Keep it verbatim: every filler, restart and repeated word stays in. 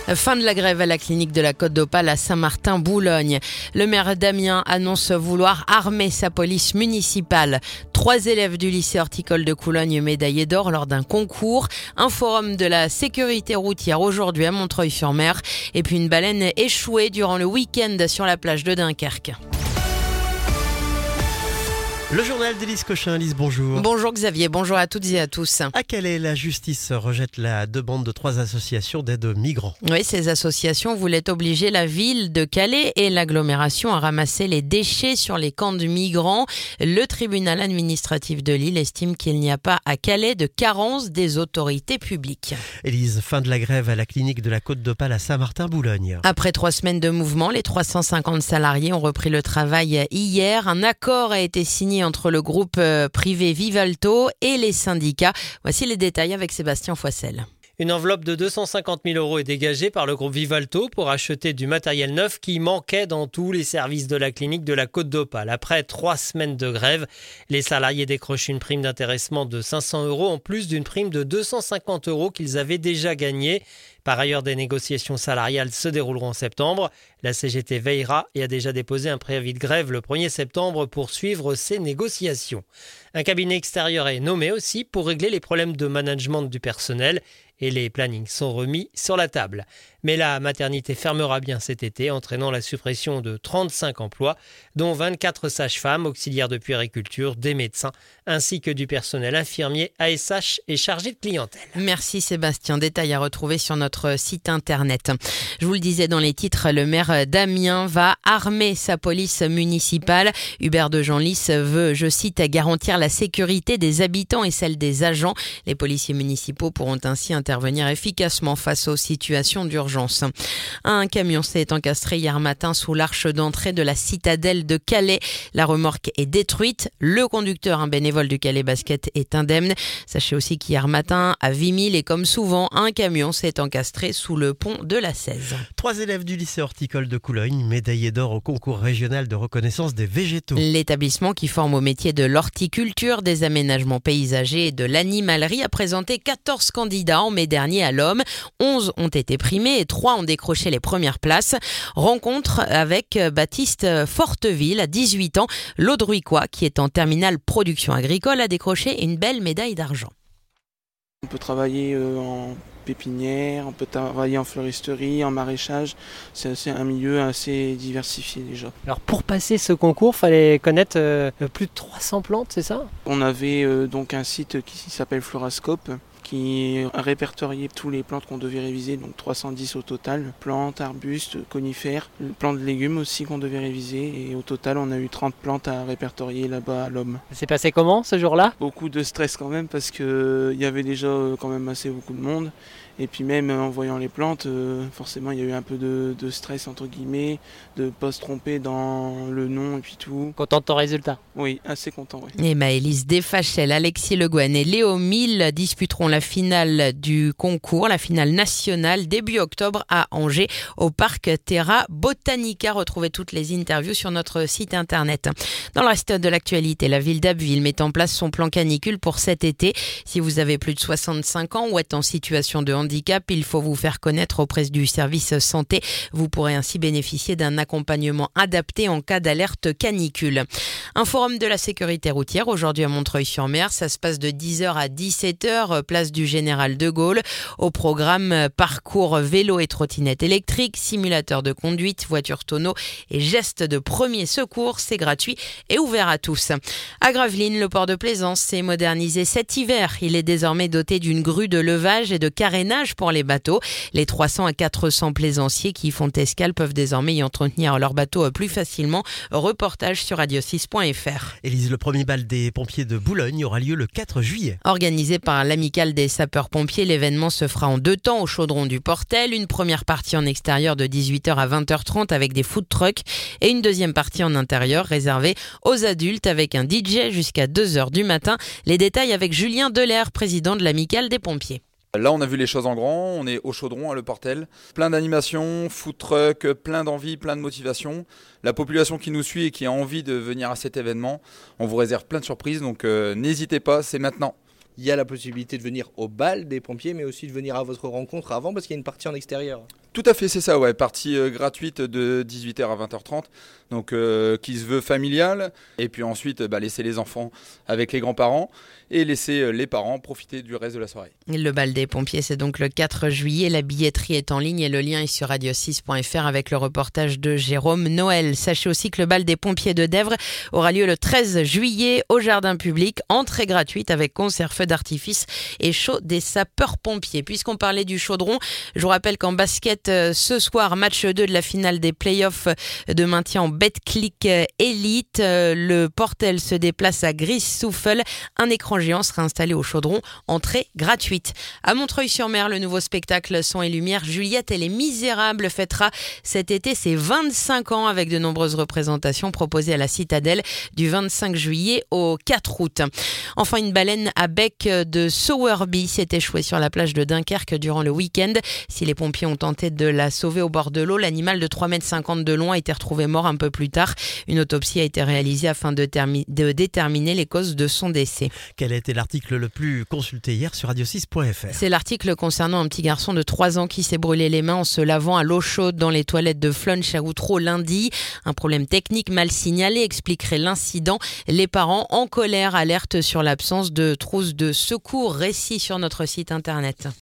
Fin de la grève à la clinique de la Côte d'Opale à Saint-Martin-Boulogne. Le maire d'Amiens annonce vouloir armer sa police municipale. Trois élèves du lycée horticole de Coulogne médaillés d'or lors d'un concours. Un forum de la sécurité routière aujourd'hui à Montreuil-sur-Mer. Et puis une baleine échouée durant le week-end sur la plage de Dunkerque. Le journal d'Élise Cochin. Élise, bonjour. Bonjour Xavier, bonjour à toutes et à tous. À Calais, la justice rejette la demande de trois associations d'aide aux migrants. Oui, ces associations voulaient obliger la ville de Calais et l'agglomération à ramasser les déchets sur les camps de migrants. Le tribunal administratif de Lille estime qu'il n'y a pas à Calais de carence des autorités publiques. Élise, fin de la grève à la clinique de la Côte d'Opale à Saint-Martin-Boulogne. Après trois semaines de mouvement, les trois cent cinquante salariés ont repris le travail hier. Un accord a été signé entre le groupe privé Vivalto et les syndicats. Voici les détails avec Sébastien Foissel. Une enveloppe de deux cent cinquante mille euros est dégagée par le groupe Vivalto pour acheter du matériel neuf qui manquait dans tous les services de la clinique de la Côte d'Opale. Après trois semaines de grève, les salariés décrochent une prime d'intéressement de cinq cents euros en plus d'une prime de deux cent cinquante euros qu'ils avaient déjà gagnée. Par ailleurs, des négociations salariales se dérouleront en septembre. La C G T veillera et a déjà déposé un préavis de grève le premier septembre pour suivre ces négociations. Un cabinet extérieur est nommé aussi pour régler les problèmes de management du personnel et les plannings sont remis sur la table. Mais la maternité fermera bien cet été, entraînant la suppression de trente-cinq emplois, dont vingt-quatre sages-femmes, auxiliaires de puériculture, des médecins, ainsi que du personnel infirmier, A S H et chargé de clientèle. Merci Sébastien. Détail à retrouver sur notre site internet. Je vous le disais dans les titres, le maire d'Amiens va armer sa police municipale. Hubert de Genlis veut, je cite, garantir la sécurité des habitants et celle des agents. Les policiers municipaux pourront ainsi intervenir efficacement face aux situations d'urgence. Un camion s'est encastré hier matin sous l'arche d'entrée de la citadelle de Calais. La remorque est détruite. Le conducteur, un bénévole du Calais Basket, est indemne. Sachez aussi qu'hier matin, à Vimille, et comme souvent, un camion s'est encastré sous le pont de la Cèze. Trois élèves du lycée horticole de Coulogne médaillés d'or au concours régional de reconnaissance des végétaux. L'établissement qui forme au métier de l'horticulture, des aménagements paysagers et de l'animalerie a présenté quatorze candidats en mai dernier à l'Homme. onze ont été primés et trois ont décroché les premières places. Rencontre avec Baptiste Forteville, à dix-huit ans. L'Audruicois, qui est en terminale production agricole, a décroché une belle médaille d'argent. On peut travailler en pépinière, on peut travailler en fleuristerie, en maraîchage. C'est, c'est un milieu assez diversifié déjà. Alors pour passer ce concours, il fallait connaître euh, plus de trois cents plantes, c'est ça ? On avait euh, donc un site qui s'appelle Florascope, qui a répertorié tous les plantes qu'on devait réviser, donc trois cent dix au total, plantes, arbustes, conifères, plantes de légumes aussi qu'on devait réviser, et au total on a eu trente plantes à répertorier là-bas à l'Homme. C'est passé comment ce jour-là ? Beaucoup de stress quand même parce qu'il y avait déjà quand même assez beaucoup de monde, et puis même en voyant les plantes, forcément il y a eu un peu de, de stress entre guillemets, de ne pas se tromper dans le nom et puis tout. Content de ton résultat ? Oui, assez content. Oui. Et Maëlys Desfachel, Alexis Le Guen et Léo Mille disputeront la finale du concours, la finale nationale, début octobre à Angers, au parc Terra Botanica. Retrouvez toutes les interviews sur notre site internet. Dans le reste de l'actualité, la ville d'Abbeville met en place son plan canicule pour cet été. Si vous avez plus de soixante-cinq ans ou êtes en situation de handicap, il faut vous faire connaître auprès du service santé. Vous pourrez ainsi bénéficier d'un accompagnement adapté en cas d'alerte canicule. Un forum de la sécurité routière aujourd'hui à Montreuil-sur-Mer. Ça se passe de dix heures à dix-sept heures, place du Général de Gaulle. Au programme, parcours vélo et trottinette électrique, simulateur de conduite, voiture tonneau et gestes de premier secours. C'est gratuit et ouvert à tous. À Gravelines, le port de Plaisance s'est modernisé cet hiver. Il est désormais doté d'une grue de levage et de carénage pour les bateaux. Les trois cents à quatre cents plaisanciers qui font escale peuvent désormais y entretenir leur bateau plus facilement. Reportage sur radio six point f r. Élise, le premier bal des pompiers de Boulogne aura lieu le quatre juillet. Organisé par l'Amicale des sapeurs-pompiers, l'événement se fera en deux temps au chaudron du Portel. Une première partie en extérieur de dix-huit heures à vingt heures trente avec des food trucks et une deuxième partie en intérieur réservée aux adultes avec un D J jusqu'à deux heures du matin. Les détails avec Julien Delaire, président de l'Amicale des pompiers. Là, on a vu les choses en grand, on est au chaudron, à Le Portel. Plein d'animations, food truck, plein d'envie, plein de motivation. La population qui nous suit et qui a envie de venir à cet événement, on vous réserve plein de surprises, donc euh, n'hésitez pas, c'est maintenant. Il y a la possibilité de venir au bal des pompiers, mais aussi de venir à votre rencontre avant, parce qu'il y a une partie en extérieur. Tout à fait, c'est ça, ouais. Partie euh, gratuite de dix-huit heures à vingt heures trente, donc euh, qui se veut familiale. Et puis ensuite, bah, laisser les enfants avec les grands-parents et laisser euh, les parents profiter du reste de la soirée. Le bal des pompiers, c'est donc le quatre juillet. La billetterie est en ligne et le lien est sur radio six point f r avec le reportage de Jérôme Noël. Sachez aussi que le bal des pompiers de Dèvres aura lieu le treize juillet au jardin public. Entrée gratuite avec concert, feu d'artifice et show des sapeurs-pompiers. Puisqu'on parlait du chaudron, je vous rappelle qu'en basket, ce soir, match deux de la finale des playoffs de maintien en Betclic Elite. Le Portel se déplace à Gris-Souffel. Un écran géant sera installé au chaudron. Entrée gratuite. À Montreuil-sur-Mer, le nouveau spectacle Son et Lumière, Juliette et les Misérables fêtera cet été ses vingt-cinq ans avec de nombreuses représentations proposées à la Citadelle du vingt-cinq juillet au quatre août. Enfin, une baleine à bec de Sowerby s'est échouée sur la plage de Dunkerque durant le week-end. Si les pompiers ont tenté de la sauver au bord de l'eau, l'animal de trois mètres cinquante de long a été retrouvé mort un peu plus tard. Une autopsie a été réalisée afin de, termi- de déterminer les causes de son décès. Quel a été l'article le plus consulté hier sur radio six point f r? C'est l'article concernant un petit garçon de trois ans qui s'est brûlé les mains en se lavant à l'eau chaude dans les toilettes de Flunch à Outreau lundi. Un problème technique mal signalé expliquerait l'incident. Les parents, en colère, alertent sur l'absence de trousse de secours. Récit sur notre site internet.